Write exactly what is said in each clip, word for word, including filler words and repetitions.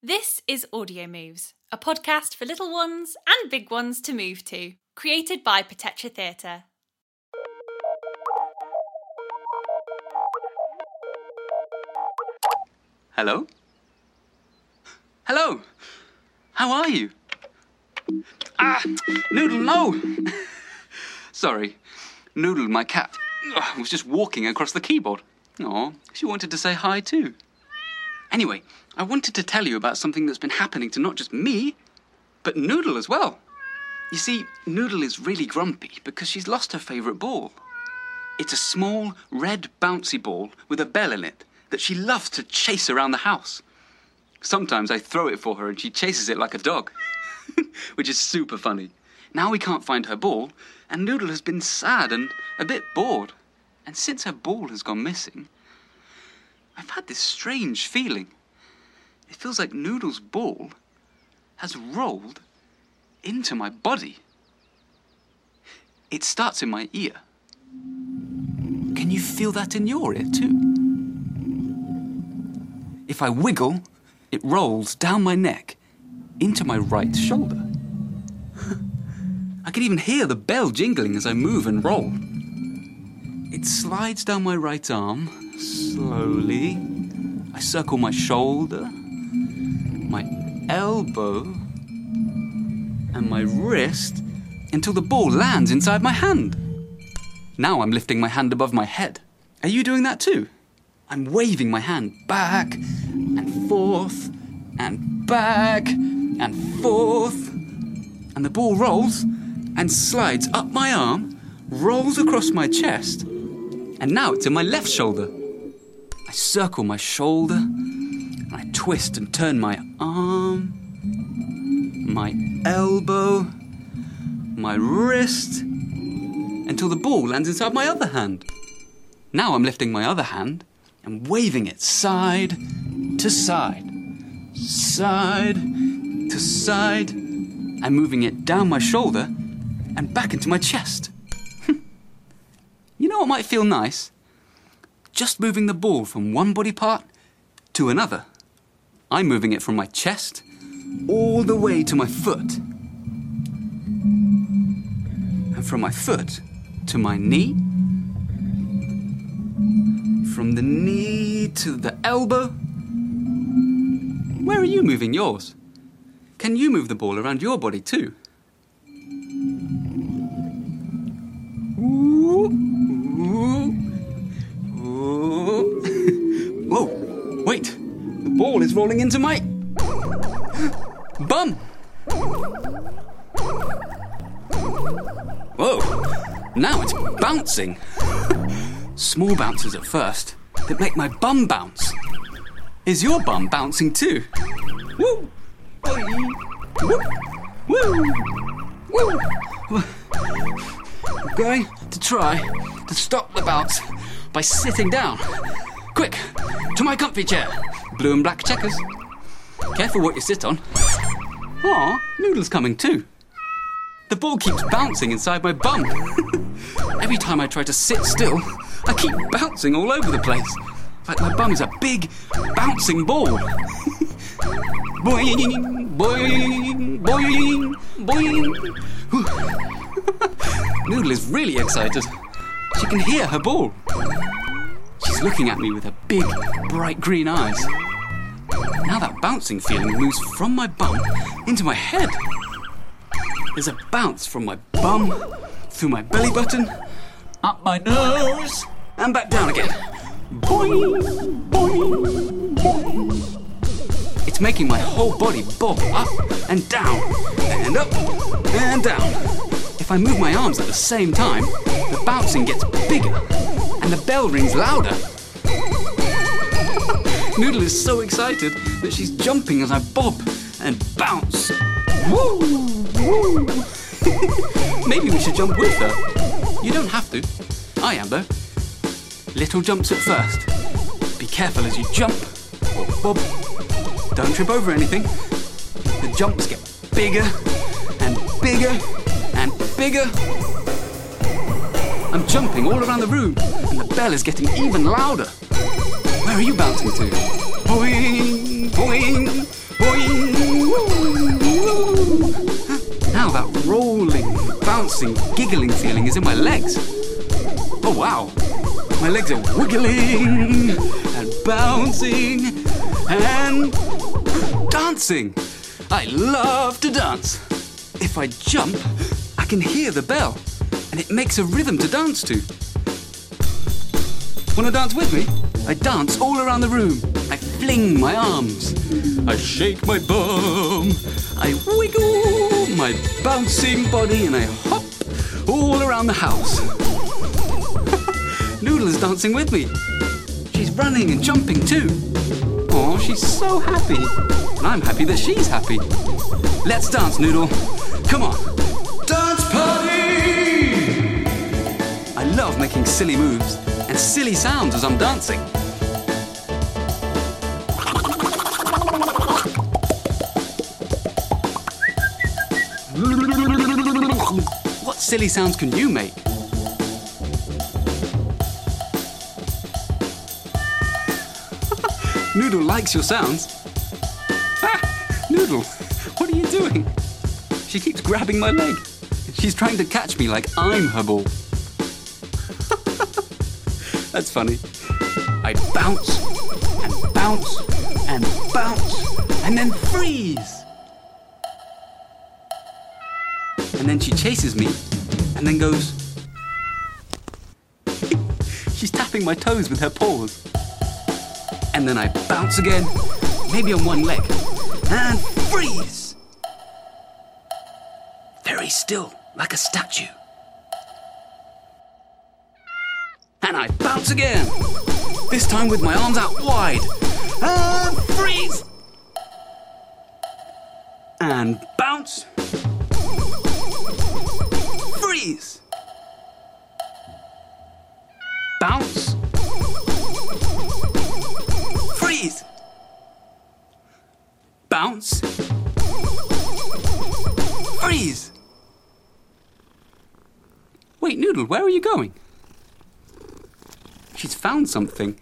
This is Audio Moves, a podcast for little ones and big ones to move to, created by Petetra Theatre. Hello? Hello? How are you? Ah! Noodle, no! Sorry. Noodle, my cat, was just walking across the keyboard. Aw, she wanted to say hi too. Anyway, I wanted to tell you about something that's been happening to not just me, but Noodle as well. You see, Noodle is really grumpy because she's lost her favourite ball. It's a small, red, bouncy ball with a bell in it that she loves to chase around the house. Sometimes I throw it for her and she chases it like a dog, which is super funny. Now we can't find her ball, and Noodle has been sad and a bit bored. And since her ball has gone missing, I've had this strange feeling. It feels like Noodle's ball has rolled into my body. It starts in my ear. Can you feel that in your ear too? If I wiggle, it rolls down my neck into my right shoulder. I can even hear the bell jingling as I move and roll. It slides down my right arm, slowly. I circle my shoulder, my elbow, and my wrist until the ball lands inside my hand. Now I'm lifting my hand above my head. Are you doing that too? I'm waving my hand back and forth and back and forth. And the ball rolls and slides up my arm, rolls across my chest, and now it's in my left shoulder. I circle my shoulder, and I twist and turn my arm, my elbow, my wrist, until the ball lands inside my other hand. Now I'm lifting my other hand and waving it side to side, side to side, and moving it down my shoulder and back into my chest. You know what might feel nice? Just moving the ball from one body part to another. I'm moving it from my chest all the way to my foot. And from my foot to my knee. From the knee to the elbow. Where are you moving yours? Can you move the ball around your body too? Ooh, ooh, ooh. Whoa, wait. The ball is rolling into my bum. Whoa, now it's bouncing. Small bounces at first that make my bum bounce. Is your bum bouncing too? Woo! Woo! Woo! Woo! I'm going to try to stop the bounce by sitting down. Quick, to my comfy chair. Blue and black checkers. Careful what you sit on. Aw, Noodle's coming too. The ball keeps bouncing inside my bum. Every time I try to sit still, I keep bouncing all over the place. Like my bum is a big, bouncing ball. Boing, boing, boing, boing. Noodle is really excited. She can hear her ball. She's looking at me with her big, bright green eyes. Now that bouncing feeling moves from my bum into my head. There's a bounce from my bum, through my belly button, up my nose, and back down again. Boing, boing, boing. It's making my whole body bob up and down, and up and down. If I move my arms at the same time, the bouncing gets bigger, and the bell rings louder. Noodle is so excited that she's jumping as I bob and bounce. Woo! Woo! Maybe we should jump with her. You don't have to. I am, though. Little jumps at first. Be careful as you jump or bob. Don't trip over anything. The jumps get bigger and bigger and bigger. I'm jumping all around the room, and the bell is getting even louder. Where are you bouncing to? Boing, boing, boing. bouncing, giggling feeling is in my legs. Oh wow, my legs are wiggling and bouncing and dancing. I love to dance. If I jump, I can hear the bell and it makes a rhythm to dance to. Want to dance with me? I dance all around the room. I fling my arms. I shake my bum. I wiggle my bouncing body and I hop all around the house. Noodle is dancing with me. She's running and jumping too. Oh, she's so happy. And I'm happy that she's happy. Let's dance, Noodle. Come on. Dance party! I love making silly moves and silly sounds as I'm dancing. What silly sounds can you make? Noodle likes your sounds. Ah, Noodle, what are you doing? She keeps grabbing my leg. She's trying to catch me like I'm her ball. That's funny. I bounce and bounce and bounce and then freeze. And then she chases me and then goes. She's tapping my toes with her paws. And then I bounce again, maybe on one leg, and freeze. Very still, like a statue. And I bounce again, this time with my arms out wide, and freeze. And bounce. Freeze. Bounce. Freeze. Bounce. Freeze. Wait, Noodle, where are you going? She's found something.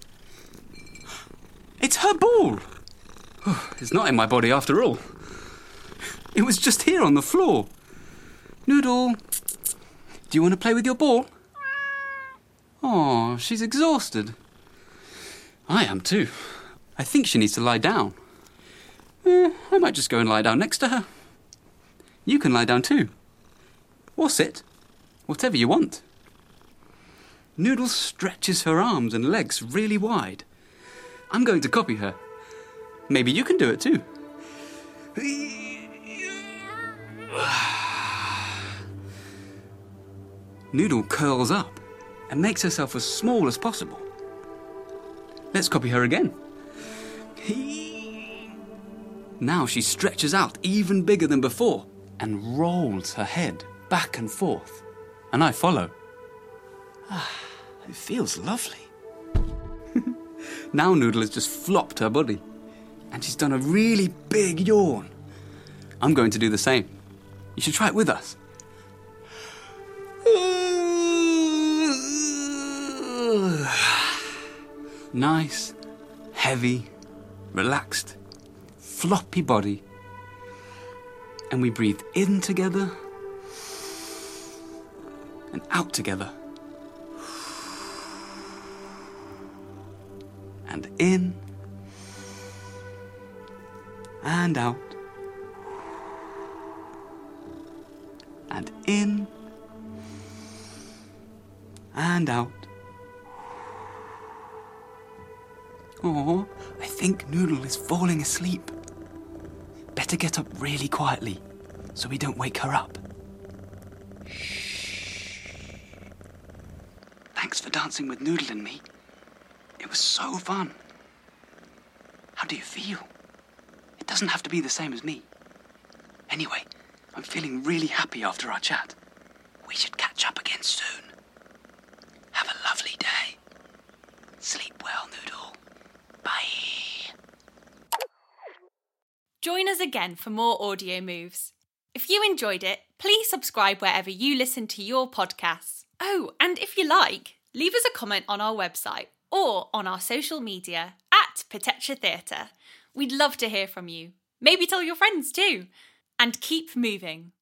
It's her ball. It's not in my body after all. It was just here on the floor. Noodle, do you want to play with your ball? Oh, she's exhausted. I am too. I think she needs to lie down. Eh, I might just go and lie down next to her. You can lie down too. Or sit. Whatever you want. Noodle stretches her arms and legs really wide. I'm going to copy her. Maybe you can do it too. Noodle curls up and makes herself as small as possible. Let's copy her again. Now she stretches out even bigger than before and rolls her head back and forth. And I follow. Ah, it feels lovely. Now Noodle has just flopped her body and she's done a really big yawn. I'm going to do the same. You should try it with us. Nice, heavy, relaxed, floppy body. And we breathe in together and out together. And in and out. And in and out. Oh, I think Noodle is falling asleep. Better get up really quietly so we don't wake her up. Shh. Thanks for dancing with Noodle and me. It was so fun. How do you feel? It doesn't have to be the same as me. Anyway, I'm feeling really happy after our chat. We should catch up again soon. Have a lovely day. Sleep well, Noodle. Bye. Join us again for more audio moves. If you enjoyed it, please subscribe wherever you listen to your podcasts. Oh, and if you like, leave us a comment on our website or on our social media at Petetra Theatre. We'd love to hear from you. Maybe tell your friends too. And keep moving.